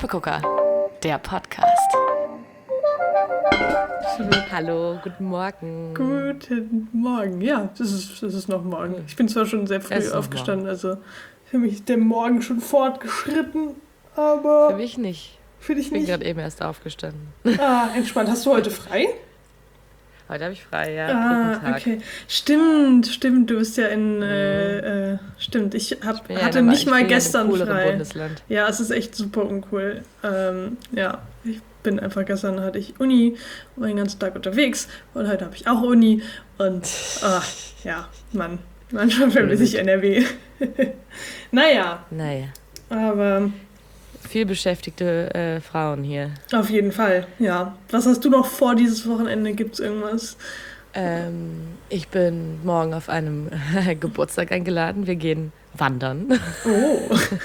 Kaffeegucker, der Podcast. Hallo, guten Morgen. Guten Morgen. Ja, das ist noch morgen. Ich bin zwar schon sehr früh aufgestanden, also für mich ist der Morgen schon fortgeschritten, aber... Für mich nicht. Für dich nicht? Ich bin nicht? gerade eben erst aufgestanden. Ah, entspannt. Hast du heute frei? Heute habe ich frei, ja. Brückentag. Okay. Stimmt. Du bist ja in... Stimmt, ich hatte nicht mal gestern frei. Bundesland. Ja, es ist echt super uncool. Ja, ich bin einfach gestern hatte ich Uni, war den ganzen Tag unterwegs und heute habe ich auch Uni und manchmal vermisse ich NRW. Naja. Aber... Viel beschäftigte Frauen hier. Auf jeden Fall, ja. Was hast du noch vor dieses Wochenende? Gibt's irgendwas? Ich bin morgen auf einem Geburtstag eingeladen. Wir gehen wandern. Oh.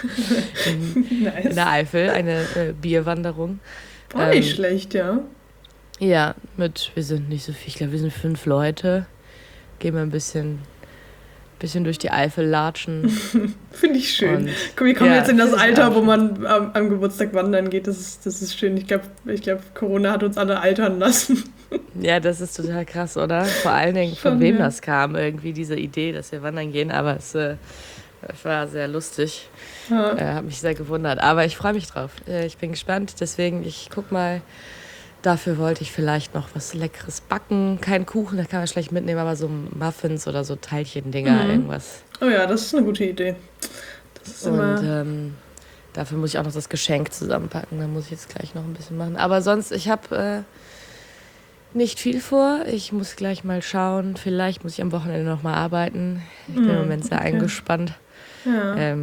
Nice. In der Eifel, eine Bierwanderung. Nicht schlecht, ja. Ja, wir sind nicht so viel. Ich glaube, wir sind 5 Leute. Gehen wir ein bisschen durch die Eifel latschen. Finde ich schön. Wir kommen jetzt in das Alter, wo man am Geburtstag wandern geht. Das ist schön. Ich glaube, Corona hat uns alle altern lassen. Ja, das ist total krass, oder? Vor allen Dingen, von wem das kam, irgendwie diese Idee, dass wir wandern gehen. Aber es war sehr lustig. Ja. Hat mich sehr gewundert. Aber ich freue mich drauf. Ich bin gespannt. Deswegen, ich guck mal. Dafür wollte ich vielleicht noch was Leckeres backen. Kein Kuchen, da kann man schlecht mitnehmen, aber so Muffins oder so Teilchendinger, irgendwas. Oh ja, das ist eine gute Idee. Das ist dafür muss ich auch noch das Geschenk zusammenpacken. Da muss ich jetzt gleich noch ein bisschen machen. Aber sonst, ich habe nicht viel vor. Ich muss gleich mal schauen. Vielleicht muss ich am Wochenende noch mal arbeiten. Ich bin im Moment sehr eingespannt. Ja.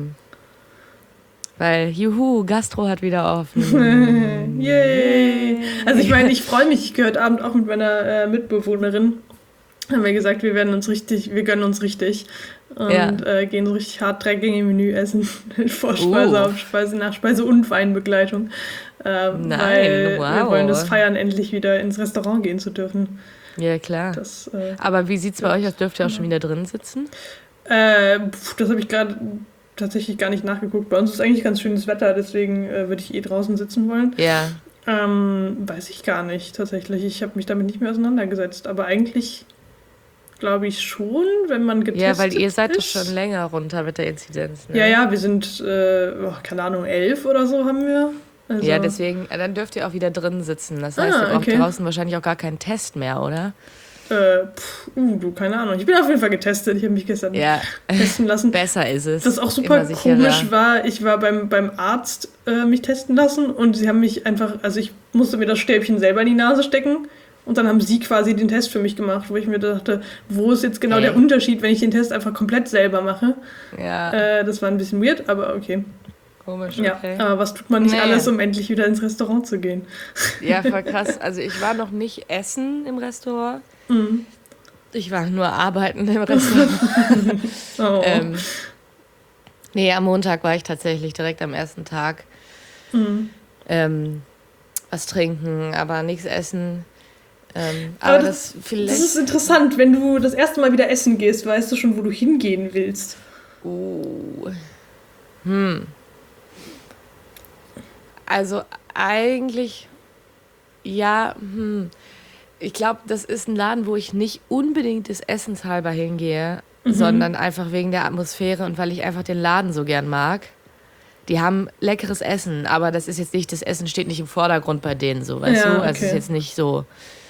Weil, Gastro hat wieder offen. Yay! Also ich meine, ich freue mich. Ich gehe heute Abend auch mit meiner Mitbewohnerin. Haben wir gesagt, wir gönnen uns richtig. Und gehen so richtig hart 3 Gänge Menü essen. Vorspeise, Hauptspeise, Nachspeise und Weinbegleitung. Weil wir wollen das feiern, endlich wieder ins Restaurant gehen zu dürfen. Ja, klar. Aber wie sieht es bei euch aus? Dürft ihr auch schon wieder drin sitzen? Das habe ich gerade tatsächlich gar nicht nachgeguckt. Bei uns ist eigentlich ganz schönes Wetter, deswegen würde ich draußen sitzen wollen. Ja. Weiß ich gar nicht, tatsächlich. Ich habe mich damit nicht mehr auseinandergesetzt. Aber eigentlich glaube ich schon, wenn man getestet ist. Ja, weil ihr seid doch schon länger runter mit der Inzidenz. Ne? Ja, wir sind, keine Ahnung, 11 oder so haben wir. Also. Ja, deswegen, dann dürft ihr auch wieder drin sitzen. Das heißt, ihr braucht draußen wahrscheinlich auch gar keinen Test mehr, oder? Keine Ahnung. Ich bin auf jeden Fall getestet. Ich habe mich gestern testen lassen. Besser ist es. Was auch super komisch war, ich war beim Arzt mich testen lassen und sie haben mich einfach, also ich musste mir das Stäbchen selber in die Nase stecken und dann haben sie quasi den Test für mich gemacht, wo ich mir dachte, wo ist jetzt genau der Unterschied, wenn ich den Test einfach komplett selber mache? Ja. Das war ein bisschen weird, aber okay. Komisch, okay. Ja, aber was tut man nicht alles, um endlich wieder ins Restaurant zu gehen? Ja, voll krass. Also ich war noch nicht essen im Restaurant. Ich war nur arbeiten im Restaurant. Am Montag war ich tatsächlich direkt am ersten Tag. Was trinken, aber nichts essen. Aber das ist interessant, wenn du das erste Mal wieder essen gehst, weißt du schon, wo du hingehen willst. Also eigentlich, ich glaube, das ist ein Laden, wo ich nicht unbedingt des Essens halber hingehe, sondern einfach wegen der Atmosphäre und weil ich einfach den Laden so gern mag. Die haben leckeres Essen, aber das ist jetzt nicht, das Essen steht nicht im Vordergrund bei denen so, weißt du? Also es ist jetzt nicht so,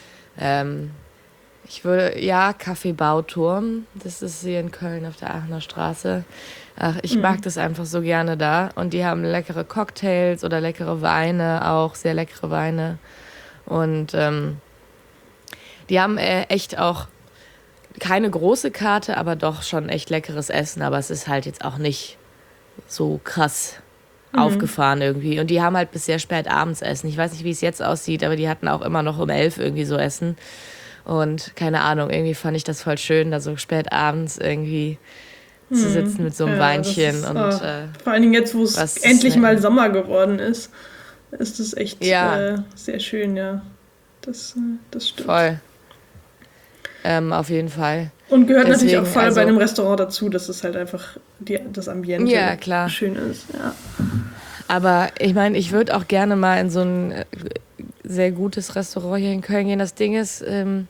Café Bauturm, das ist hier in Köln auf der Aachener Straße. Ach, ich mag das einfach so gerne da. Und die haben leckere Cocktails oder leckere Weine, auch sehr leckere Weine. Und die haben echt auch keine große Karte, aber doch schon echt leckeres Essen. Aber es ist halt jetzt auch nicht so krass aufgefahren irgendwie. Und die haben halt bis sehr spät abends Essen. Ich weiß nicht, wie es jetzt aussieht, aber die hatten auch immer noch um 11 irgendwie so Essen. Und keine Ahnung, irgendwie fand ich das voll schön, da so spät abends irgendwie zu sitzen mit so einem Weinchen. Und, vor allen Dingen jetzt, wo es endlich mal Sommer geworden ist das echt sehr schön, ja. Das stimmt. Voll. Auf jeden Fall. Und gehört natürlich auch voll bei einem Restaurant dazu, dass es halt einfach das Ambiente klar. schön ist. Ja. Aber ich meine, ich würde auch gerne mal in so ein sehr gutes Restaurant hier in Köln gehen. Das Ding ist,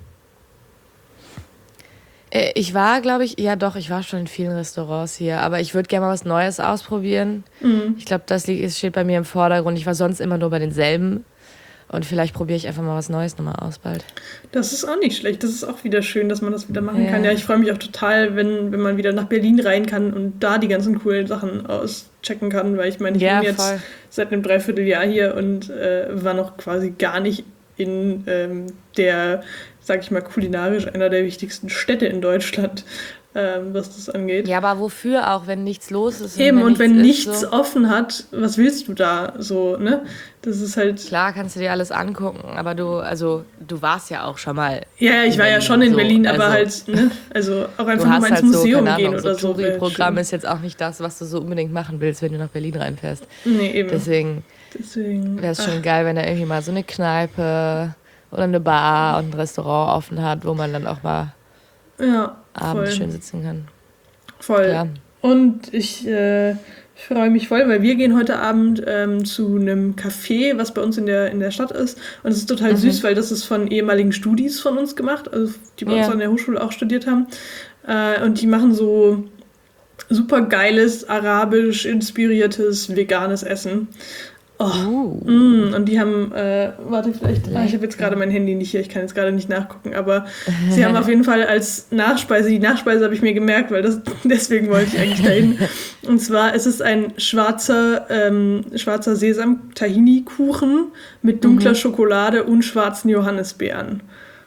ich war, glaube ich, ja doch, ich war schon in vielen Restaurants hier, aber ich würde gerne mal was Neues ausprobieren. Ich glaube, steht bei mir im Vordergrund. Ich war sonst immer nur bei denselben. Und vielleicht probiere ich einfach mal was Neues nochmal aus bald. Das ist auch nicht schlecht. Das ist auch wieder schön, dass man das wieder machen kann. Ja, ich freue mich auch total, wenn man wieder nach Berlin rein kann und da die ganzen coolen Sachen auschecken kann. Weil ich meine, ich bin jetzt seit einem Dreivierteljahr hier und war noch quasi gar nicht in der, sag ich mal, kulinarisch einer der wichtigsten Städte in Deutschland, was das angeht. Ja, aber wofür auch, wenn nichts los ist? Eben, und wenn nichts offen hat, was willst du da so, ne? Das ist halt... Klar kannst du dir alles angucken, aber du warst ja auch schon mal. Ja, ich war ja schon in Berlin, aber halt, ne? Also auch einfach mal ins Museum gehen oder so. Das Touri-Programm ist jetzt auch nicht das, was du so unbedingt machen willst, wenn du nach Berlin reinfährst. Nee, eben. Deswegen wäre es schon geil, wenn da irgendwie mal so eine Kneipe oder eine Bar und ein Restaurant offen hat, wo man dann auch mal abends schön sitzen kann. Voll. Ja. Und ich freue mich voll, weil wir gehen heute Abend zu einem Café, was bei uns in der Stadt ist. Und es ist total süß, weil das ist von ehemaligen Studis von uns gemacht, also die bei uns an der Hochschule auch studiert haben. Und die machen so super geiles, arabisch inspiriertes, veganes Essen. Und die haben, warte vielleicht, ich habe jetzt gerade mein Handy nicht hier, ich kann jetzt gerade nicht nachgucken, aber sie haben auf jeden Fall als Nachspeise, die Nachspeise habe ich mir gemerkt, weil deswegen wollte ich eigentlich dahin. Und zwar ist es ein schwarzer Sesam-Tahini-Kuchen mit dunkler Schokolade und schwarzen Johannisbeeren.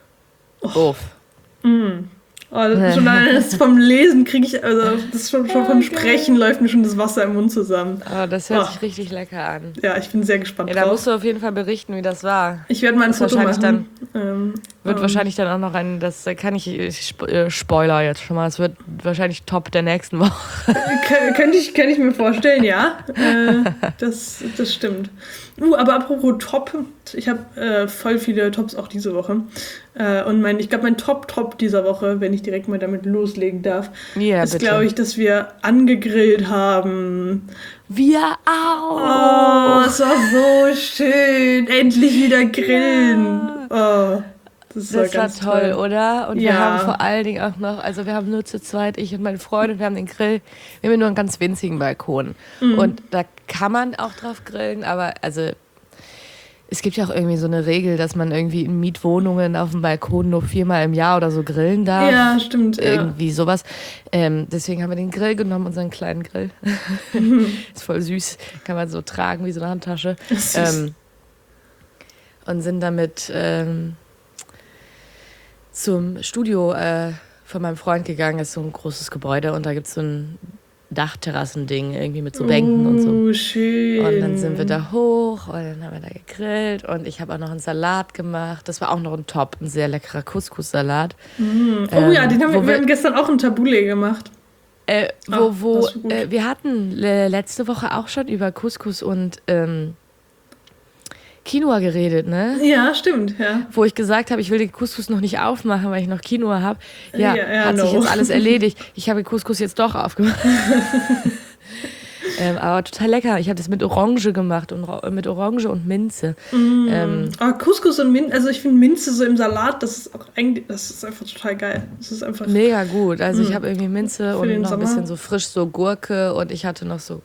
Schon das vom Lesen kriege ich, also das schon vom Sprechen läuft mir schon das Wasser im Mund zusammen. Oh, das hört sich richtig lecker an. Ja, ich bin sehr gespannt drauf. Da musst du auf jeden Fall berichten, wie das war. Ich werde mal ein Foto machen. Wird wahrscheinlich dann auch noch das kann ich Spoiler jetzt schon mal, es wird wahrscheinlich Top der nächsten Woche. Könnte ich mir vorstellen, ja. Das stimmt. Aber apropos Top, ich habe voll viele Tops auch diese Woche. Und ich glaube, mein Top dieser Woche, wenn ich direkt mal damit loslegen darf, ist, glaube ich, dass wir angegrillt haben. Wir auch! Oh, es war so schön. Endlich wieder grillen. Ja. Oh, das war toll, oder? Und wir haben vor allen Dingen auch noch, also wir haben nur zu zweit, ich und meine Freundin, wir haben den Grill, wir haben nur einen ganz winzigen Balkon. Und da kann man auch drauf grillen, aber also es gibt ja auch irgendwie so eine Regel, dass man irgendwie in Mietwohnungen auf dem Balkon nur 4-mal im Jahr oder so grillen darf. Ja, stimmt. Irgendwie sowas. Deswegen haben wir den Grill genommen, unseren kleinen Grill. Ist voll süß. Kann man so tragen wie so eine Handtasche. Und sind damit zum Studio von meinem Freund gegangen. Das ist so ein großes Gebäude und da gibt es so ein Dachterrassending irgendwie mit so Bänken und so. Schön. Und dann sind wir da hoch und dann haben wir da gegrillt und ich habe auch noch einen Salat gemacht. Das war auch noch ein Top, ein sehr leckerer Couscous-Salat. Den haben wir haben gestern auch ein Tabbouleh gemacht. Wir hatten letzte Woche auch schon über Couscous und Quinoa geredet, ne? Ja, stimmt, ja. Wo ich gesagt habe, ich will den Couscous noch nicht aufmachen, weil ich noch Quinoa habe. Hat sich jetzt alles erledigt. Ich habe den Couscous jetzt doch aufgemacht. Aber total lecker. Ich habe das mit Orange gemacht und mit Orange und Minze. Couscous und Minze, also ich finde Minze so im Salat, das ist einfach total geil. Das ist einfach mega gut. Also ich habe irgendwie Minze und noch ein bisschen so frisch so Gurke und ich hatte noch so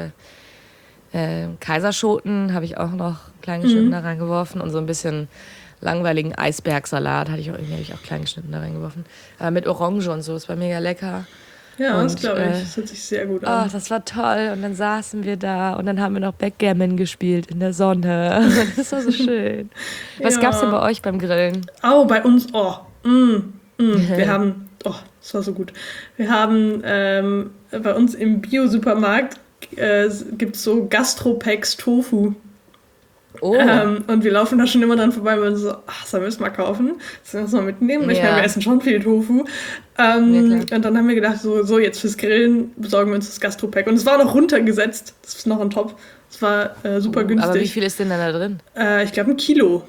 Kaiserschoten, habe ich auch noch klein geschnitten da reingeworfen und so ein bisschen langweiligen Eisbergsalat habe ich auch klein geschnitten da reingeworfen. Mit Orange und so, das war mega lecker. Ja, das glaube ich. Das hört sich sehr gut an. Oh, das war toll. Und dann saßen wir da und dann haben wir noch Backgammon gespielt in der Sonne. Das war so schön. Was gab's denn bei euch beim Grillen? Bei uns, wir haben, das war so gut. Wir haben bei uns im Bio-Supermarkt gibt es so Gastropacks Tofu. Und wir laufen da schon immer dran vorbei und so, sollen wir es mal kaufen? Sollen wir es mal mitnehmen? Ich meine, wir essen schon viel Tofu. Und dann haben wir gedacht, so jetzt fürs Grillen besorgen wir uns das Gastropack. Und es war noch runtergesetzt. Das ist noch ein Top. Es war super günstig. Aber wie viel ist denn da drin? Ich glaube 1 Kilo.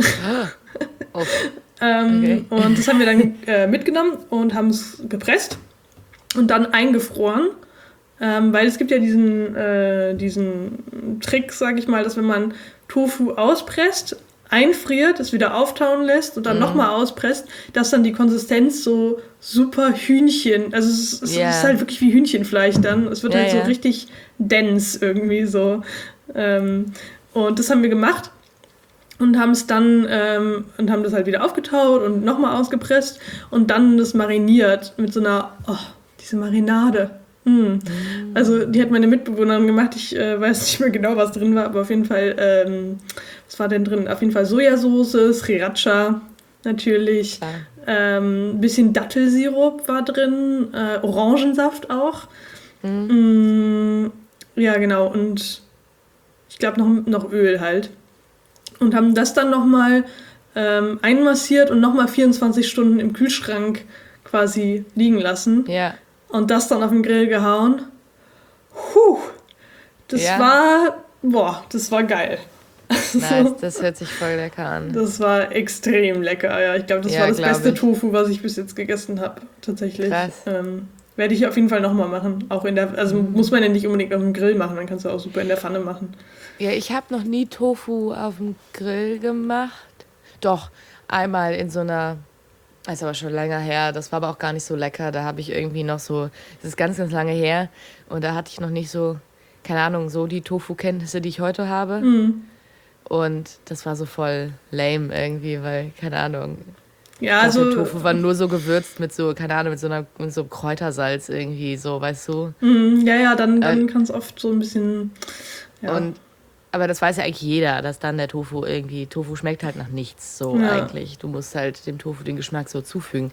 Okay. Und das haben wir dann mitgenommen und haben es gepresst und dann eingefroren. Weil es gibt ja diesen Trick, sag ich mal, dass wenn man Tofu auspresst, einfriert, es wieder auftauen lässt und dann nochmal auspresst, dass dann die Konsistenz so super Hühnchen, also es ist halt wirklich wie Hühnchenfleisch dann. Es wird halt so richtig dense irgendwie so. Und das haben wir gemacht und haben es dann und haben das halt wieder aufgetaut und nochmal ausgepresst und dann das mariniert mit so einer, diese Marinade. Also die hat meine Mitbewohnerin gemacht, ich weiß nicht mehr genau, was drin war, aber auf jeden Fall, was war denn drin? Auf jeden Fall Sojasauce, Sriracha natürlich, ein bisschen Dattelsirup war drin, Orangensaft auch. Ja, genau, und ich glaube noch Öl halt. Und haben das dann nochmal einmassiert und nochmal 24 Stunden im Kühlschrank quasi liegen lassen. Ja. Und das dann auf den Grill gehauen. Das war geil. Nice, das hört sich voll lecker an. Das war extrem lecker, ja. Ich glaube, das war das beste Tofu, was ich bis jetzt gegessen habe, tatsächlich. Krass. Werde ich auf jeden Fall nochmal machen. Auch muss man ja nicht unbedingt auf dem Grill machen, dann kannst du auch super in der Pfanne machen. Ja, ich habe noch nie Tofu auf dem Grill gemacht. Doch, einmal in so einer, das ist aber schon länger her, das war aber auch gar nicht so lecker. Da habe ich irgendwie noch so, das ist ganz, ganz lange her und da hatte ich noch nicht so, keine Ahnung, so die Tofu-Kenntnisse, die ich heute habe. Und das war so voll lame irgendwie, weil, keine Ahnung, ja, also Tofu war nur so gewürzt mit so, keine Ahnung, mit so Kräutersalz irgendwie, so, weißt du? Ja, dann kann es oft so ein bisschen, ja. Aber das weiß ja eigentlich jeder, dass dann der Tofu schmeckt halt nach nichts, so eigentlich. Du musst halt dem Tofu den Geschmack so zufügen.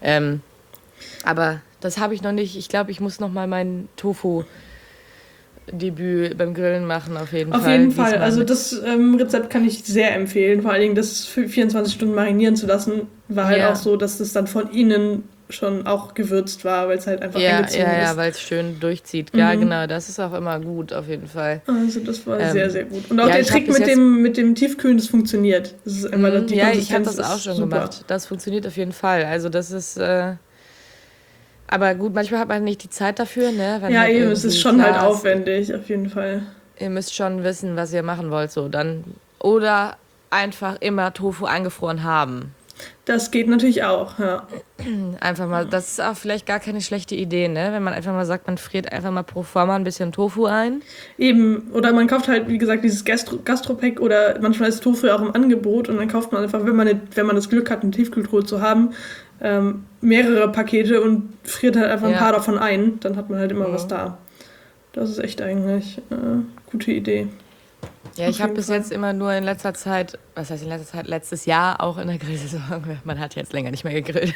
Aber das habe ich noch nicht. Ich glaube, ich muss noch mal mein Tofu-Debüt beim Grillen machen, auf jeden Fall. Auf jeden Fall. Also das Rezept kann ich sehr empfehlen. Vor allen Dingen, das für 24 Stunden marinieren zu lassen, war halt auch so, dass das dann von innen schon auch gewürzt war, weil es halt einfach eingezogen ist. Ja, weil es schön durchzieht. Ja, genau, das ist auch immer gut, auf jeden Fall. Also das war sehr, sehr gut. Und auch der Trick mit dem Tiefkühlen, das funktioniert. Das ist immer die Konsistenz ich habe das auch schon gemacht. Das funktioniert auf jeden Fall. Also das ist, aber gut, manchmal hat man nicht die Zeit dafür, ne? Wenn halt eben, es ist schon halt aufwendig, auf jeden Fall. Ihr müsst schon wissen, was ihr machen wollt, so dann. Oder einfach immer Tofu eingefroren haben. Das geht natürlich auch, ja. Einfach mal, das ist auch vielleicht gar keine schlechte Idee, ne? Wenn man einfach mal sagt, man friert einfach mal pro forma ein bisschen Tofu ein. Eben, oder man kauft halt, wie gesagt, dieses Gastropack oder manchmal ist Tofu auch im Angebot und dann kauft man einfach, wenn man das Glück hat, eine Tiefkühltruhe zu haben, mehrere Pakete und friert halt einfach ein paar davon ein. Dann hat man halt immer was da. Das ist echt eigentlich eine gute Idee. Ja, ich habe bis jetzt immer nur in letzter Zeit, was heißt in letzter Zeit, letztes Jahr auch in der Grillsaison, man hat jetzt länger nicht mehr gegrillt,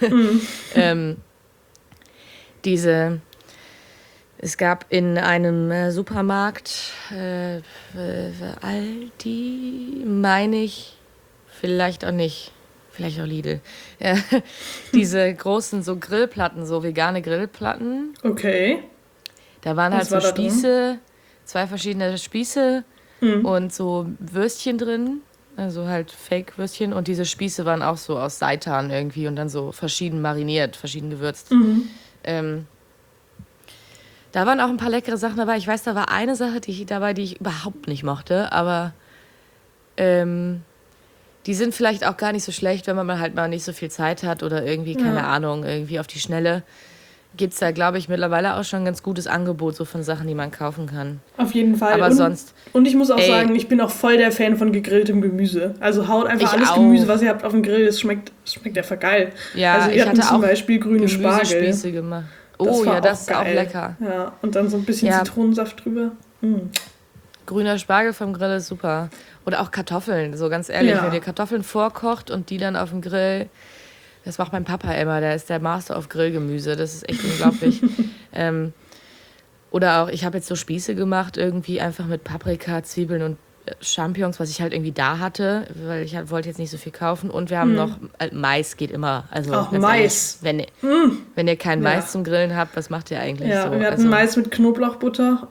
es gab in einem Supermarkt, Aldi, meine ich, vielleicht auch nicht, vielleicht auch Lidl, diese großen so Grillplatten, so vegane Grillplatten. Okay. Da waren halt so Spieße, 2 verschiedene Spieße, und so Würstchen drin, also halt Fake-Würstchen. Und diese Spieße waren auch so aus Seitan irgendwie und dann so verschieden mariniert, verschieden gewürzt. Da waren auch ein paar leckere Sachen dabei. Ich weiß, da war eine Sache die ich überhaupt nicht mochte, aber die sind vielleicht auch gar nicht so schlecht, wenn man halt mal nicht so viel Zeit hat oder irgendwie, keine Ahnung, irgendwie auf die Schnelle. Gibt es da, glaube ich, mittlerweile auch schon ein ganz gutes Angebot so von Sachen, die man kaufen kann. Auf jeden Fall. Aber sonst... Und ich muss auch sagen, ich bin auch voll der Fan von gegrilltem Gemüse. Also haut einfach alles Gemüse, was ihr habt, auf dem Grill. Das schmeckt einfach geil. Ja, also wir hatten zum Beispiel grüne Spargel. Gemacht. Oh ja, das ist auch lecker. Ja, und dann so ein bisschen Zitronensaft drüber. Grüner Spargel vom Grill ist super. Oder auch Kartoffeln, so ganz ehrlich. Wenn ihr Kartoffeln vorkocht und die dann auf dem Grill... Das macht mein Papa immer, der ist der Master auf Grillgemüse. Das ist echt unglaublich. Oder auch, ich habe jetzt so Spieße gemacht, irgendwie einfach mit Paprika, Zwiebeln und Champignons, was ich halt irgendwie da hatte, weil ich wollte jetzt nicht so viel kaufen. Und wir haben noch, Mais geht immer. Also auch Mais. Ehrlich, wenn ihr keinen Mais zum Grillen habt, was macht ihr eigentlich so? Ja, wir hatten Mais mit Knoblauchbutter.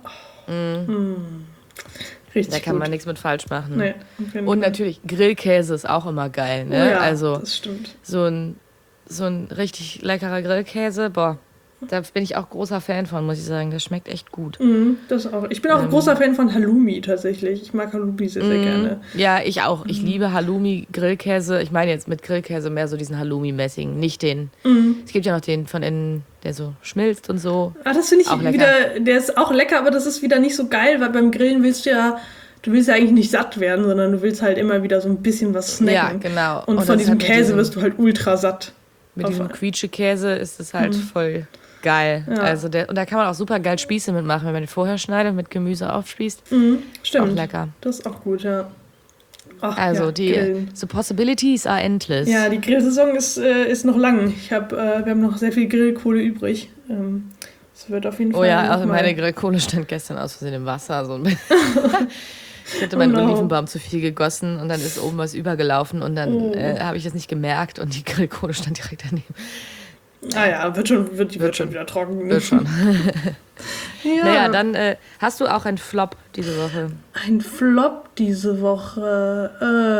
Richtig da kann gut. man nichts mit falsch machen. Nee, und natürlich, Grillkäse ist auch immer geil. Ne? Oh ja, also, das stimmt. So ein richtig leckerer Grillkäse, boah. Da bin ich auch großer Fan von, muss ich sagen. Das schmeckt echt gut. Das auch. Ich bin auch großer Fan von Halloumi tatsächlich. Ich mag Halloumi sehr, sehr gerne. Ja, ich auch. Ich liebe Halloumi, Grillkäse. Ich meine jetzt mit Grillkäse mehr so diesen Halloumi-mäßigen, nicht den. Es gibt ja noch den von innen, der so schmilzt und so. Ah, das finde ich auch wieder, der ist auch lecker, aber das ist wieder nicht so geil, weil beim Grillen du willst ja eigentlich nicht satt werden, sondern du willst halt immer wieder so ein bisschen was snacken. Ja, genau. Und von diesem Käse wirst du halt ultra satt. Mit diesem Quietsche-Käse ist es halt voll geil. Ja. Also und da kann man auch super geil Spieße mitmachen, wenn man den vorher schneidet, mit Gemüse aufspießt. Stimmt. Auch lecker. Das ist auch gut, ja. Ach, also die the possibilities are endless. Ja, die Grillsaison ist noch lang. Wir haben noch sehr viel Grillkohle übrig. Es wird auf jeden Fall. Oh ja, also meine Grillkohle stand gestern aus Versehen im Wasser. So ich hatte meinen Olivenbaum zu viel gegossen und dann ist oben was übergelaufen und dann habe ich es nicht gemerkt und die Grillkohle stand direkt daneben. Ah ja, wird schon wieder trocken. Wird schon. Ja. Naja, dann hast du auch einen Flop diese Woche. Ein Flop diese Woche?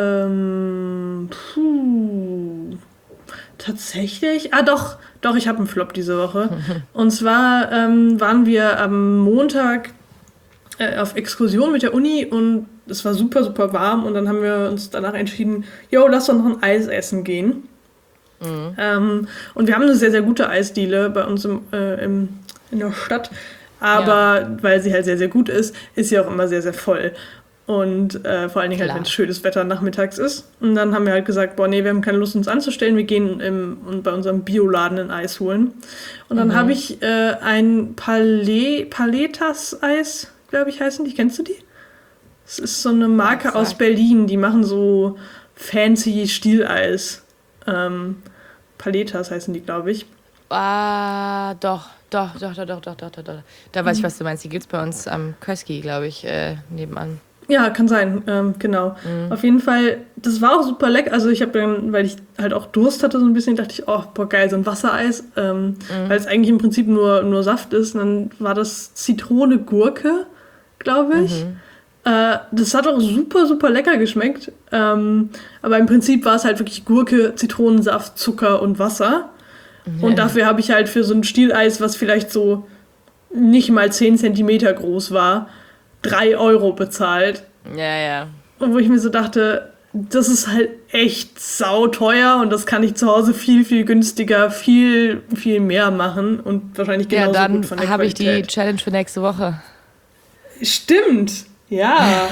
Tatsächlich? Ah, doch, ich habe einen Flop diese Woche. Und zwar waren wir am Montag auf Exkursion mit der Uni und es war super, super warm und dann haben wir uns danach entschieden, lass doch noch ein Eis essen gehen. Und wir haben eine sehr, sehr gute Eisdiele bei uns in der Stadt, aber weil sie halt sehr, sehr gut ist sie auch immer sehr, sehr voll. Und vor allen Dingen halt, wenn es schönes Wetter nachmittags ist. Und dann haben wir halt gesagt, wir haben keine Lust, uns anzustellen, wir gehen bei unserem Bioladen ein Eis holen. Und dann habe ich ein Paletas-Eis, glaube ich, heißen die. Kennst du die? Das ist so eine Marke aus Berlin, die machen so fancy Stieleis. Paletas heißen die, glaube ich. Ah, doch. Da weiß ich, was du meinst. Die gibt es bei uns am Köski, glaube ich, nebenan. Ja, kann sein, genau. Auf jeden Fall, das war auch super lecker. Also ich habe dann, weil ich halt auch Durst hatte so ein bisschen, dachte ich, geil, so ein Wassereis. Weil es eigentlich im Prinzip nur Saft ist. Und dann war das Zitrone-Gurke, glaube ich. Das hat auch super, super lecker geschmeckt. Aber im Prinzip war es halt wirklich Gurke, Zitronensaft, Zucker und Wasser. Ja. Und dafür habe ich halt für so ein Stieleis, was vielleicht so nicht mal 10 Zentimeter groß war, 3 € bezahlt. Ja. Und wo ich mir so dachte, das ist halt echt sauteuer und das kann ich zu Hause viel, viel günstiger, viel, viel mehr machen und wahrscheinlich genauso gut von der Qualität. Ja, dann habe ich die Challenge für nächste Woche. Stimmt. Ja,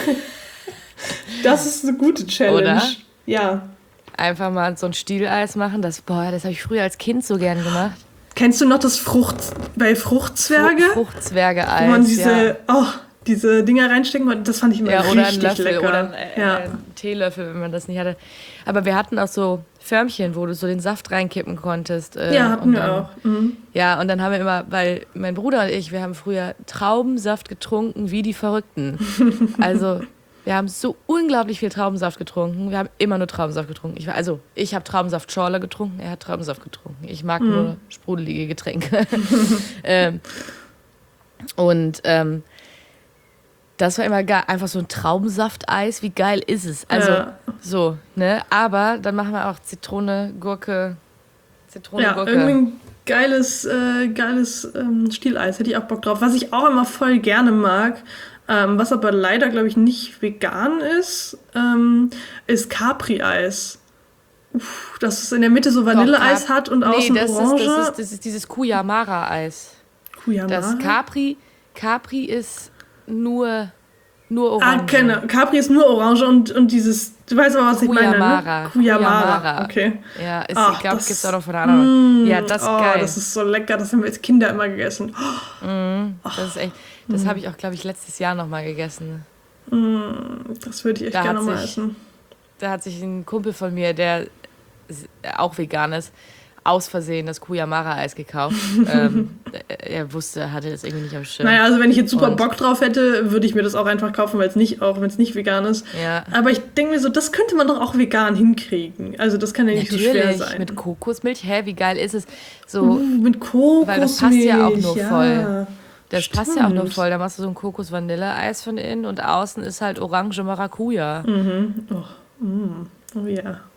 das ist eine gute Challenge. Oder? Ja. Einfach mal so ein Stieleis machen. Das habe ich früher als Kind so gern gemacht. Kennst du noch das bei Fruchtzwerge? Fruchtzwerge-Eis, wo man diese Dinger reinstecken konnte. Das fand ich immer richtig Löffel, lecker. Oder einen Teelöffel, wenn man das nicht hatte. Aber wir hatten auch so Förmchen, wo du so den Saft reinkippen konntest. Hatten wir auch. Ja, und dann haben wir immer, weil mein Bruder und ich, wir haben früher Traubensaft getrunken wie die Verrückten. Also wir haben so unglaublich viel Traubensaft getrunken. Wir haben immer nur Traubensaft getrunken. Ich habe Traubensaft-Schorle getrunken, er hat Traubensaft getrunken. Ich mag nur sprudelige Getränke. Das war immer geil. Einfach so ein Traubensafteis. Wie geil ist es? Also, so, ne? Aber dann machen wir auch Zitrone, Gurke. Ja, irgendwie ein geiles Stieleis. Hätte ich auch Bock drauf. Was ich auch immer voll gerne mag, was aber leider, glaube ich, nicht vegan ist Capri-Eis. Das ist in der Mitte so Vanilleeis hat und außen Orange. Das ist dieses Cuyamara-Eis. Das Capri ist nur Orange. Ah, genau. Capri ist nur Orange und dieses, du weißt aber, was ich meine, ne? Cuyamara. Okay. Ja, ich glaube, gibt es auch noch von der anderen. Ja, das ist geil. Das ist so lecker, das haben wir als Kinder immer gegessen. Das ist echt, das habe ich auch, glaube ich, letztes Jahr noch mal gegessen. Das würde ich echt gerne mal essen. Da hat sich ein Kumpel von mir, der auch vegan ist, aus Versehen das Cuyamara-Eis gekauft. Er hatte das irgendwie nicht am Schirm. Naja, also wenn ich jetzt super Bock drauf hätte, würde ich mir das auch einfach kaufen, auch wenn es nicht vegan ist. Ja. Aber ich denke mir so, das könnte man doch auch vegan hinkriegen. Also das kann ja nicht so schwer sein. Mit Kokosmilch, wie geil ist es? So, mit Kokosmilch, weil das passt ja auch nur voll. Das passt ja auch nur voll. Da machst du so ein Kokos-Vanille-Eis von innen und außen ist halt Orange Maracuja. Oh ja.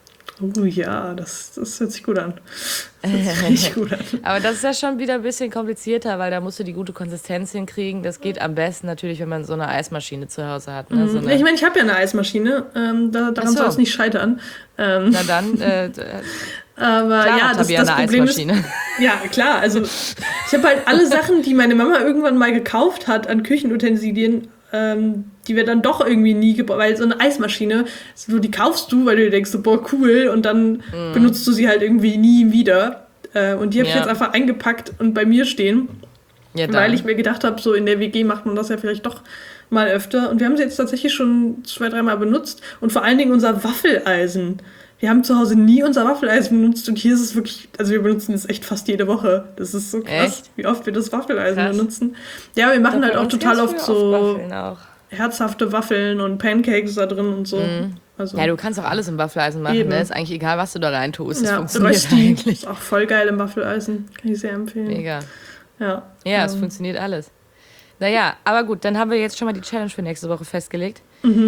Oh ja, das hört sich gut an. Das hört sich richtig gut an. Aber das ist ja schon wieder ein bisschen komplizierter, weil da musst du die gute Konsistenz hinkriegen. Das geht am besten natürlich, wenn man so eine Eismaschine zu Hause hat. Ne? So Ich meine, ich habe ja eine Eismaschine. Daran so. soll es nicht scheitern. Na dann, aber klar, ja, das eine Problem ist. Eismaschine. Ja, klar. Also ich habe halt alle Sachen, die meine Mama irgendwann mal gekauft hat an Küchenutensilien, die wir dann doch irgendwie nie gebraucht, weil so eine Eismaschine, so, die kaufst du, weil du dir denkst, so, boah, cool, und dann benutzt du sie halt irgendwie nie wieder. Und die habe ich jetzt einfach eingepackt und bei mir stehen, weil ich mir gedacht habe, so in der WG macht man das ja vielleicht doch mal öfter. Und wir haben sie jetzt tatsächlich schon 2-3 Mal benutzt und vor allen Dingen unser Waffeleisen. Wir haben zu Hause nie unser Waffeleisen benutzt und hier ist es wirklich, also wir benutzen es echt fast jede Woche. Das ist so krass, wie oft wir das Waffeleisen benutzen. Ja, wir machen halt auch total oft so herzhafte Waffeln und Pancakes da drin und so. Also, ja, du kannst auch alles im Waffeleisen machen, ne? Ist eigentlich egal, was du da rein tust. Das funktioniert Rösti eigentlich. ist auch voll geil im Waffeleisen. Kann ich sehr empfehlen. Mega. Ja, es funktioniert alles. Naja, aber gut, dann haben wir jetzt schon mal die Challenge für nächste Woche festgelegt.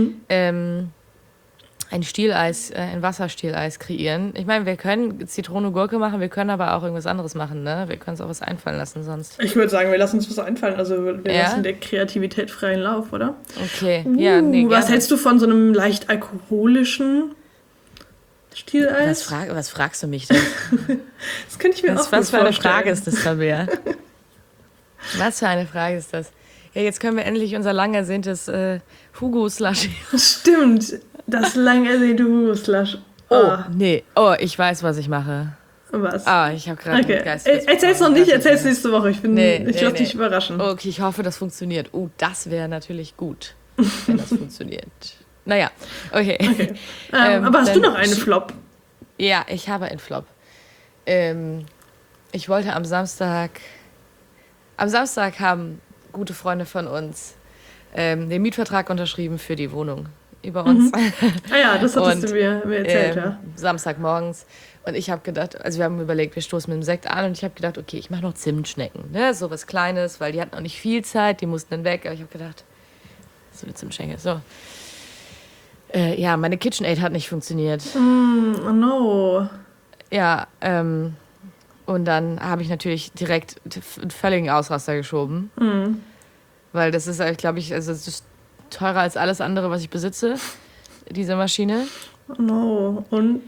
Ein Stieleis, ein Wasserstieleis kreieren. Ich meine, wir können Zitrone-Gurke machen, wir können aber auch irgendwas anderes machen, ne? Wir können uns auch was einfallen lassen sonst. Ich würde sagen, wir lassen uns was einfallen. Also wir lassen der Kreativität freien Lauf, oder? Okay, ja, nee, was hältst du von so einem leicht alkoholischen Stieleis? Was fragst du mich denn? Das könnte ich mir auch Was für eine Frage ist das, Tabea? Was für eine Frage ist das? Ja, jetzt können wir endlich unser lang ersehntes Hugo-Slush. Stimmt, das lang ersehnte Hugo-Slush. Oh, nee. Oh, ich weiß, was ich mache. Was? Ich habe gerade Geist. Erzähl's noch nicht, erzähl's nächste Woche. Ich lasse dich überraschen. Okay, ich hoffe, das funktioniert. Das wäre natürlich gut, wenn das funktioniert. Naja, okay. Aber hast du noch einen Flop? Ja, ich habe einen Flop. Ich wollte am Samstag haben gute Freunde von uns den Mietvertrag unterschrieben für die Wohnung über uns. Ja, das hattest du mir erzählt, ja. Samstagmorgens. Und ich habe gedacht, also wir haben überlegt, wir stoßen mit dem Sekt an und ich habe gedacht, okay, ich mache noch Zimtschnecken, ne? So was Kleines, weil die hatten noch nicht viel Zeit, die mussten dann weg. Aber ich habe gedacht, so eine Zimtschnecke, so. Meine KitchenAid hat nicht funktioniert. Oh no. Ja, und dann habe ich natürlich direkt einen völligen Ausraster geschoben. Weil das ist, glaube ich, also es ist teurer als alles andere, was ich besitze, diese Maschine. Oh no.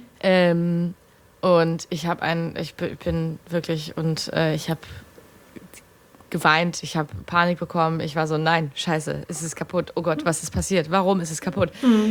Und ich bin wirklich, und ich habe geweint, ich habe Panik bekommen. Ich war so, nein, scheiße, es ist kaputt. Oh Gott, was ist passiert? Warum ist es kaputt?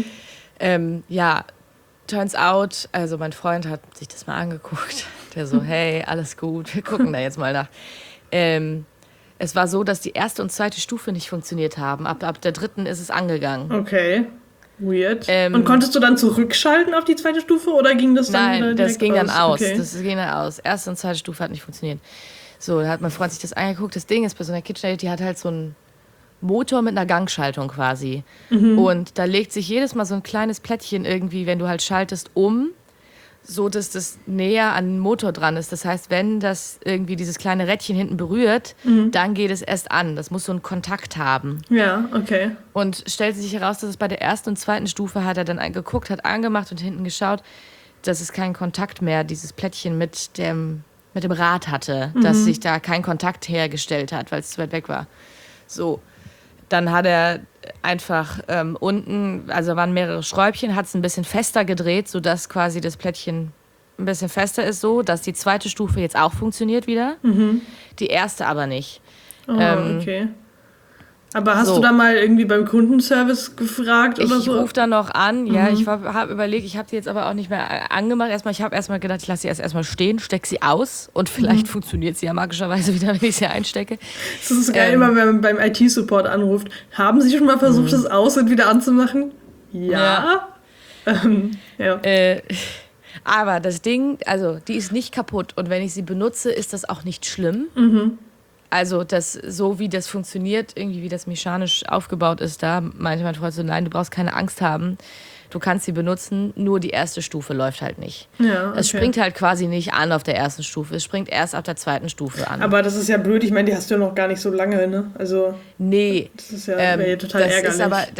Turns out, also mein Freund hat sich das mal angeguckt. Der so, hey, alles gut, wir gucken da jetzt mal nach. Es war so, dass die erste und zweite Stufe nicht funktioniert haben. Ab der dritten ist es angegangen. Okay, weird. Und konntest du dann zurückschalten auf die zweite Stufe oder ging das dann Nein, das ging dann aus. Okay. Das ging dann aus. Erste und zweite Stufe hat nicht funktioniert. So, da hat mein Freund sich das angeguckt. Das Ding ist, bei so einer KitchenAid, die hat halt so einen Motor mit einer Gangschaltung quasi. Und da legt sich jedes Mal so ein kleines Plättchen irgendwie, wenn du halt schaltest, so dass das näher an den Motor dran ist. Das heißt, wenn das irgendwie dieses kleine Rädchen hinten berührt, dann geht es erst an. Das muss so einen Kontakt haben. Ja, okay. Und stellt sich heraus, dass es bei der ersten und zweiten Stufe hat er dann geguckt, hat angemacht und hinten geschaut, dass es keinen Kontakt mehr, dieses Plättchen mit dem Rad hatte, dass sich da kein Kontakt hergestellt hat, weil es zu weit weg war. So, dann hat er einfach unten, also waren mehrere Schräubchen, hat es ein bisschen fester gedreht, sodass quasi das Plättchen ein bisschen fester ist, so, dass die zweite Stufe jetzt auch funktioniert wieder, die erste aber nicht. Oh, okay. Aber hast du da mal irgendwie beim Kundenservice gefragt oder so? Ich rufe da noch an, ja, ich habe überlegt, ich habe sie jetzt aber auch nicht mehr angemacht. Ich habe erstmal gedacht, ich lasse sie erstmal stehen, stecke sie aus und vielleicht funktioniert sie ja magischerweise wieder, wenn ich sie einstecke. Das ist so geil, immer wenn man beim IT-Support anruft. Haben Sie schon mal versucht, das Aus- und wieder anzumachen? Ja. Ja. Aber das Ding, also die ist nicht kaputt und wenn ich sie benutze, ist das auch nicht schlimm. Also so wie das funktioniert, irgendwie wie das mechanisch aufgebaut ist, da meinte mein Freund so, nein, du brauchst keine Angst haben, du kannst sie benutzen, nur die erste Stufe läuft halt nicht. Ja, okay. Es springt halt quasi nicht an auf der ersten Stufe, es springt erst ab der zweiten Stufe an. Aber das ist ja blöd, ich meine, die hast du ja noch gar nicht so lange, ne? Also, nee. Das ist ja total ärgerlich. Ist aber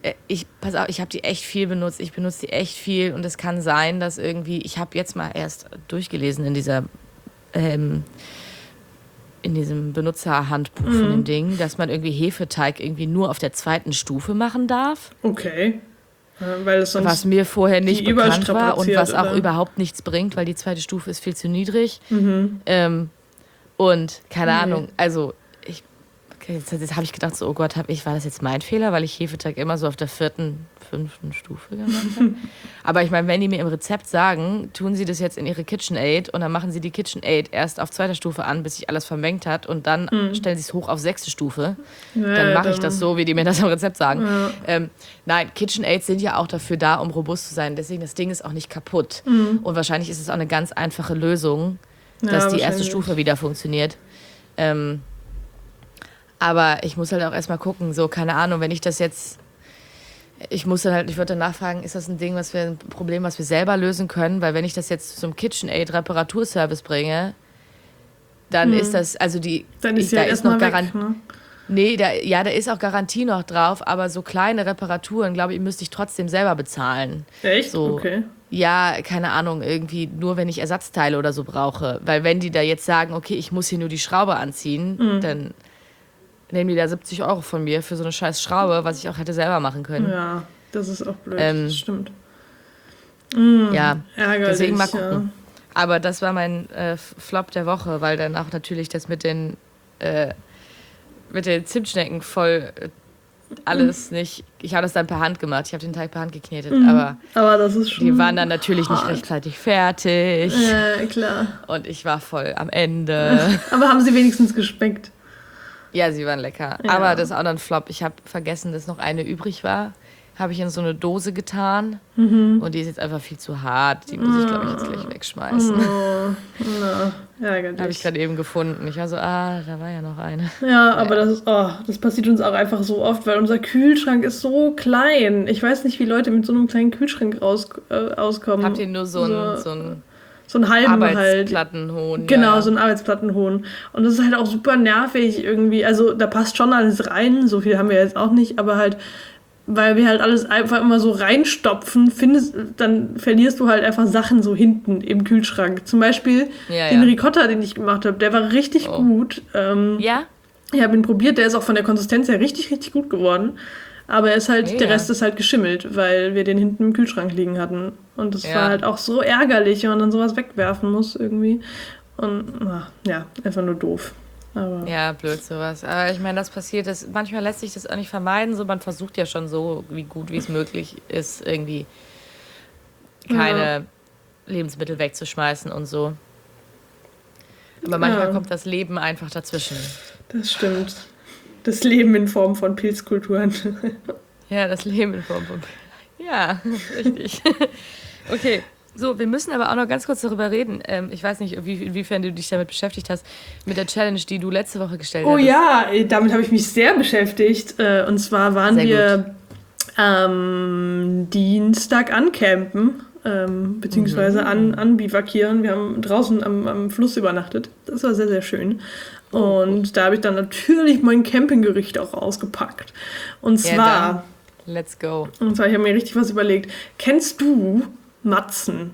pass auf, ich habe die echt viel benutzt. Ich benutze die echt viel und es kann sein, dass irgendwie, ich habe jetzt mal erst durchgelesen in diesem Benutzerhandbuch von dem Ding, dass man irgendwie Hefeteig irgendwie nur auf der 2. Stufe machen darf. Okay. Weil es sonst was mir vorher nicht bekannt war und was auch oder? Überhaupt nichts bringt, weil die 2. Stufe ist viel zu niedrig. Und keine Ahnung, also jetzt habe ich gedacht, so, oh Gott, war das jetzt mein Fehler, weil ich Hefeteig immer so auf der 4., 5. Stufe gemacht habe? Aber ich meine, wenn die mir im Rezept sagen, tun sie das jetzt in ihre KitchenAid und dann machen sie die KitchenAid erst auf 2. Stufe an, bis sich alles vermengt hat und dann stellen sie es hoch auf 6. Stufe. Dann mache ich das so, wie die mir das im Rezept sagen. Ja. Nein, KitchenAids sind ja auch dafür da, um robust zu sein. Deswegen, das Ding ist auch nicht kaputt. Und wahrscheinlich ist es auch eine ganz einfache Lösung, dass die 1. Stufe wieder funktioniert. Aber ich muss halt auch erstmal gucken, so, keine Ahnung, wenn ich das jetzt, ich würde dann nachfragen, ist das ein Problem, was wir selber lösen können? Weil wenn ich das jetzt zum KitchenAid-Reparaturservice bringe, dann ist das, also dann ist da ist noch Garantie. Ne? Nee, da ist auch Garantie noch drauf, aber so kleine Reparaturen, glaube ich, müsste ich trotzdem selber bezahlen. Echt? So, okay. Ja, keine Ahnung, irgendwie nur, wenn ich Ersatzteile oder so brauche. Weil wenn die da jetzt sagen, okay, ich muss hier nur die Schraube anziehen, dann nehmen die da 70 € von mir für so eine scheiß Schraube, was ich auch hätte selber machen können. Ja, das ist auch blöd, das stimmt. Ja, ärgerlich, deswegen mal gucken. Ja. Aber das war mein Flop der Woche, weil dann auch natürlich das mit den Zimtschnecken voll alles nicht... Ich habe das dann per Hand gemacht, ich habe den Teig per Hand geknetet, aber das ist schon die waren dann natürlich nicht rechtzeitig fertig. Ja, klar. Und ich war voll am Ende. Aber haben sie wenigstens geschmeckt? Ja, sie waren lecker. Ja. Aber das ist auch noch ein Flop. Ich habe vergessen, dass noch eine übrig war. Habe ich in so eine Dose getan. Und die ist jetzt einfach viel zu hart. Die muss ich, glaube ich, jetzt gleich wegschmeißen. Ärgerlich. Habe ich gerade eben gefunden. Ich war so, da war ja noch eine. Ja, aber das passiert uns auch einfach so oft, weil unser Kühlschrank ist so klein. Ich weiß nicht, wie Leute mit so einem kleinen Kühlschrank auskommen. Habt ihr nur so ein so einen halben Arbeitsplattenhohn. Halt. Genau, so einen Arbeitsplattenhohn. Und das ist halt auch super nervig irgendwie. Also da passt schon alles rein, so viel haben wir jetzt auch nicht, aber halt, weil wir halt alles einfach immer so reinstopfen, dann verlierst du halt einfach Sachen so hinten im Kühlschrank. Zum Beispiel den Ricotta, den ich gemacht habe, der war richtig gut. Ja? Ich habe ihn probiert, der ist auch von der Konsistenz her richtig, richtig gut geworden. Aber der Rest ist halt geschimmelt, weil wir den hinten im Kühlschrank liegen hatten. Und das war halt auch so ärgerlich, wenn man dann sowas wegwerfen muss irgendwie. Und einfach nur doof. Aber ja, blöd sowas. Aber ich meine, das passiert, manchmal lässt sich das auch nicht vermeiden. So, man versucht ja schon so gut wie es möglich ist, irgendwie keine Lebensmittel wegzuschmeißen und so. Aber manchmal kommt das Leben einfach dazwischen. Das stimmt. Das Leben in Form von Pilzkulturen. Ja, das Leben in Form von Ja, richtig. Okay, so, wir müssen aber auch noch ganz kurz darüber reden. Ich weiß nicht, inwiefern du dich damit beschäftigt hast, mit der Challenge, die du letzte Woche gestellt hast. Oh ja, damit habe ich mich sehr beschäftigt. Und zwar waren wir Dienstag ancampen, beziehungsweise anbivakieren. Wir haben draußen am Fluss übernachtet. Das war sehr, sehr schön. Und da habe ich dann natürlich mein Campinggericht auch ausgepackt. Und zwar... let's go. Und zwar, ich habe mir richtig was überlegt. Kennst du Matzen?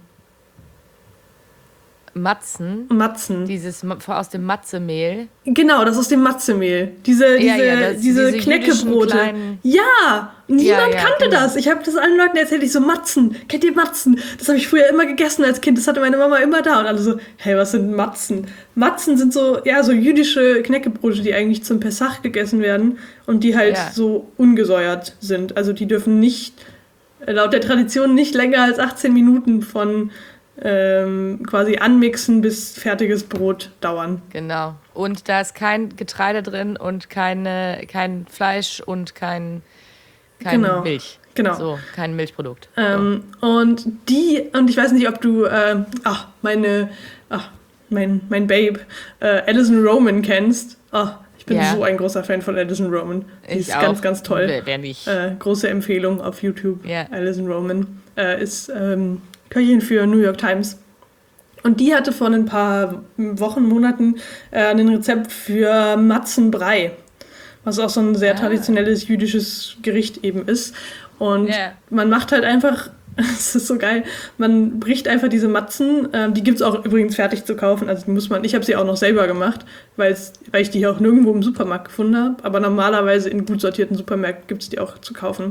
Matzen? Dieses aus dem Matzemehl. Genau, das aus dem Matzemehl. Diese Knäckebrote. Ja, niemand kannte das. Ich habe das allen Leuten erzählt. Ich so, Matzen, kennt ihr Matzen? Das habe ich früher immer gegessen als Kind. Das hatte meine Mama immer da. Und alle so, hey, was sind Matzen? Matzen sind so jüdische Knäckebrote, die eigentlich zum Pessach gegessen werden. Und die halt so ungesäuert sind. Also die dürfen laut der Tradition nicht länger als 18 Minuten von quasi anmixen bis fertiges Brot dauern. Genau. Und da ist kein Getreide drin und kein Fleisch und kein Milch. Genau. So, kein Milchprodukt. Und ich weiß nicht, ob du mein Babe, Alison Roman kennst. Ich bin so ein großer Fan von Alison Roman. Die ist ganz, ganz toll. Wer nicht? Große Empfehlung auf YouTube. Alison Roman ist Köchin für New York Times. Und die hatte vor ein paar Wochen, Monaten ein Rezept für Matzenbrei. was auch so ein sehr traditionelles jüdisches Gericht eben ist. Und man macht halt einfach, es ist so geil, man bricht einfach diese Matzen, die gibt es auch übrigens fertig zu kaufen, also die muss man, ich habe sie auch noch selber gemacht, weil ich die auch nirgendwo im Supermarkt gefunden habe, aber normalerweise in gut sortierten Supermärkten gibt es die auch zu kaufen.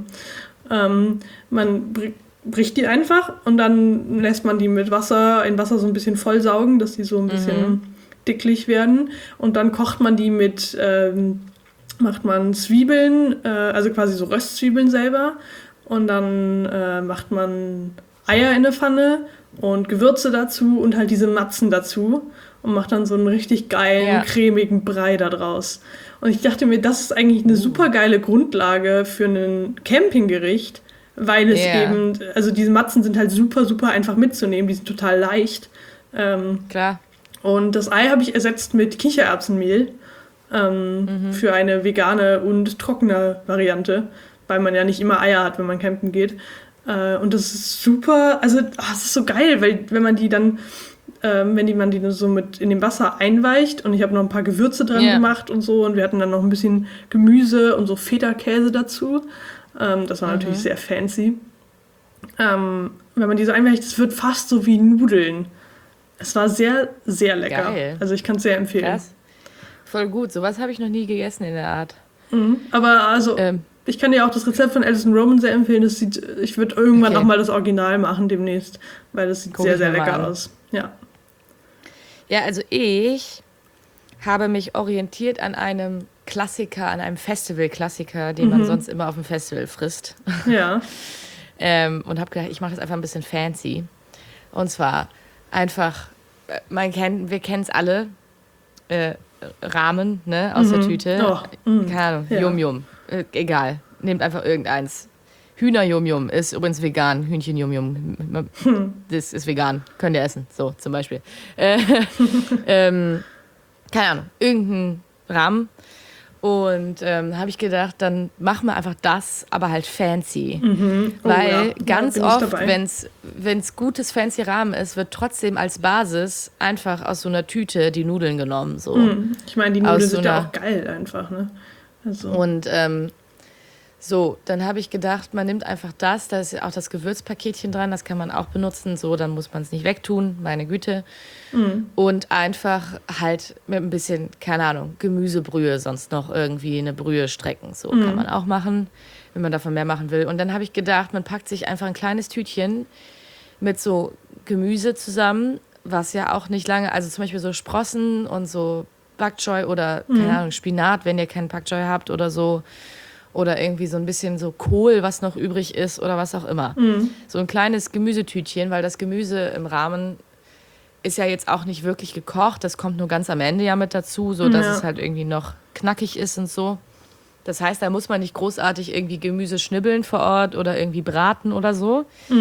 Man bricht die einfach und dann lässt man die in Wasser so ein bisschen vollsaugen, dass die so ein bisschen dicklich werden und dann kocht man die mit, macht man Zwiebeln, also quasi so Röstzwiebeln selber und dann macht man Eier in eine Pfanne und Gewürze dazu und halt diese Matzen dazu und macht dann so einen richtig geilen, cremigen Brei da draus. Und ich dachte mir, das ist eigentlich eine super geile Grundlage für ein Campinggericht, weil es eben, also diese Matzen sind halt super, super einfach mitzunehmen, die sind total leicht. Klar. Und das Ei habe ich ersetzt mit Kichererbsenmehl für eine vegane und trockene Variante, weil man ja nicht immer Eier hat, wenn man campen geht. Und das ist super, also es ist so geil, weil wenn man die dann, man die so mit in dem Wasser einweicht und ich habe noch ein paar Gewürze dran gemacht und so und wir hatten dann noch ein bisschen Gemüse und so Feta-Käse dazu. Das war natürlich sehr fancy. Wenn man die so einweicht, es wird fast so wie Nudeln. Es war sehr, sehr lecker. Geil. Also ich kann es sehr empfehlen. Krass. Voll gut. Sowas habe ich noch nie gegessen in der Art. Aber also, ich kann dir auch das Rezept von Alison Roman sehr empfehlen. Ich würde irgendwann auch mal das Original machen demnächst, weil das sieht sehr, sehr lecker aus. Ja. Ja, also ich habe mich orientiert an einem Klassiker, an einem Festival-Klassiker, den man sonst immer auf dem Festival frisst. Ja. Und habe gedacht, ich mache das einfach ein bisschen fancy. Und zwar einfach, wir kennen es alle, Ramen, ne, aus der Tüte. Oh, keine Ahnung, Yum-Yum. Egal, nehmt einfach irgendeins. Hühner-Yum-Yum ist übrigens vegan. Hühnchen-Yum-Yum. Das ist vegan. Könnt ihr essen. So, zum Beispiel. Keine Ahnung, irgendein Rahmen. Und habe ich gedacht, dann machen wir einfach das, aber halt fancy. Weil ganz oft, wenn es gutes fancy Rahmen ist, wird trotzdem als Basis einfach aus so einer Tüte die Nudeln genommen. So. Ich meine, die Nudeln sind ja auch geil einfach, ne? Also. Und so, dann habe ich gedacht, man nimmt einfach das, da ist ja auch das Gewürzpaketchen dran, das kann man auch benutzen, so, dann muss man es nicht wegtun, meine Güte. Und einfach halt mit ein bisschen, keine Ahnung, Gemüsebrühe, sonst noch irgendwie eine Brühe strecken, so kann man auch machen, wenn man davon mehr machen will. Und dann habe ich gedacht, man packt sich einfach ein kleines Tütchen mit so Gemüse zusammen, was ja auch nicht lange, also zum Beispiel so Sprossen und so Pak Choi oder, keine Ahnung, Spinat, wenn ihr keinen Pak Choi habt oder so. Oder irgendwie so ein bisschen so Kohl, was noch übrig ist oder was auch immer. So ein kleines Gemüsetütchen, weil das Gemüse im Rahmen ist ja jetzt auch nicht wirklich gekocht. Das kommt nur ganz am Ende ja mit dazu, so dass es halt irgendwie noch knackig ist und so. Das heißt, da muss man nicht großartig irgendwie Gemüse schnibbeln vor Ort oder irgendwie braten oder so.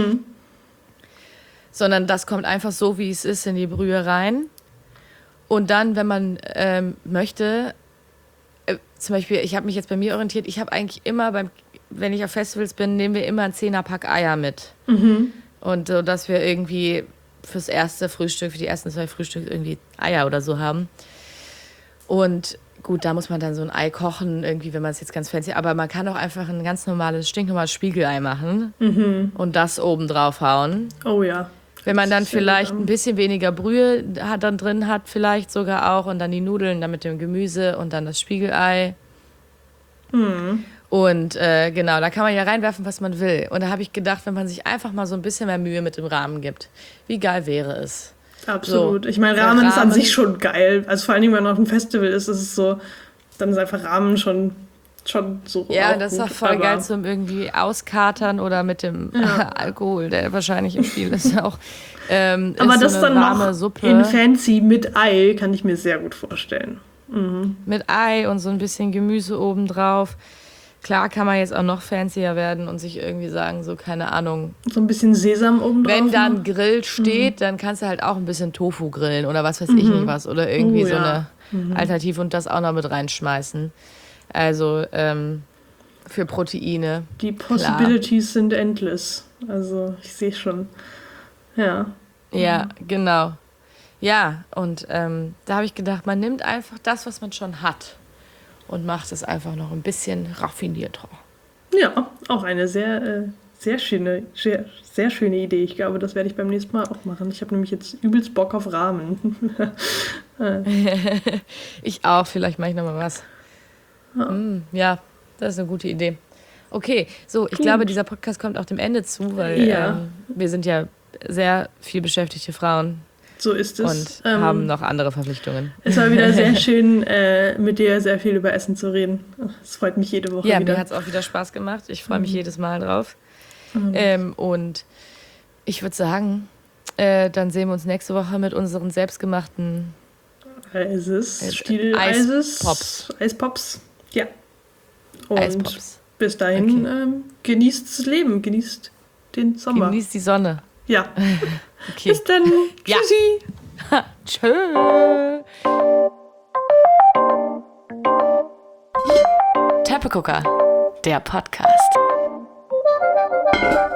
Sondern das kommt einfach so, wie es ist, in die Brühe rein. Und dann, wenn man möchte, zum Beispiel, ich habe mich jetzt bei mir orientiert, ich habe eigentlich immer, wenn ich auf Festivals bin, nehmen wir immer einen 10er-Pack Eier mit. Und so, dass wir irgendwie fürs erste Frühstück, für die ersten 2 Frühstücke irgendwie Eier oder so haben. Und gut, da muss man dann so ein Ei kochen, irgendwie, wenn man es jetzt ganz fancy, aber man kann auch einfach ein ganz normales, stinknormales Spiegelei machen und das oben drauf hauen. Oh ja. Wenn man dann vielleicht ein bisschen weniger Brühe dann drin hat, vielleicht sogar auch, und dann die Nudeln dann mit dem Gemüse und dann das Spiegelei. Und genau, da kann man ja reinwerfen, was man will. Und da habe ich gedacht, wenn man sich einfach mal so ein bisschen mehr Mühe mit dem Rahmen gibt, wie geil wäre es? Absolut. So, ich meine, Ramen ist an sich schon geil. Also vor allen Dingen, wenn man auf einem Festival ist es so, dann ist einfach Ramen schon so. Ja, das ist auch voll geil zum irgendwie auskatern oder mit dem Alkohol, der wahrscheinlich im Spiel ist auch. Aber das so dann noch Suppe. In fancy mit Ei kann ich mir sehr gut vorstellen. Mit Ei und so ein bisschen Gemüse obendrauf. Klar kann man jetzt auch noch fancier werden und sich irgendwie sagen, so keine Ahnung. So ein bisschen Sesam obendrauf. Wenn da ein Grill steht, dann kannst du halt auch ein bisschen Tofu grillen oder was weiß ich nicht was. Oder irgendwie so eine Alternative und das auch noch mit reinschmeißen. Also für Proteine. Die Possibilities sind endless. Also ich sehe schon. Ja. Ja, genau. Ja, und da habe ich gedacht, man nimmt einfach das, was man schon hat. und macht es einfach noch ein bisschen raffinierter. Ja, auch eine sehr schöne Idee. Ich glaube, das werde ich beim nächsten Mal auch machen. Ich habe nämlich jetzt übelst Bock auf Ramen. Ich auch, vielleicht mache ich nochmal was. Ja, das ist eine gute Idee. Okay, so, ich glaube, dieser Podcast kommt auch dem Ende zu, weil wir sind ja sehr viel beschäftigte Frauen. So ist es. Und haben noch andere Verpflichtungen. Es war wieder sehr schön, mit dir sehr viel über Essen zu reden. Es freut mich jede Woche wieder. Ja, mir hat es auch wieder Spaß gemacht. Ich freue mich jedes Mal drauf. Und ich würde sagen, dann sehen wir uns nächste Woche mit unseren selbstgemachten Eispops. Ja. Und Eispops. Bis dahin, genießt das Leben, genießt den Sommer. Genießt die Sonne. Ja. Okay. Bis dann. Tschüssi. Ja. Tschö. Teppegucker, der Podcast.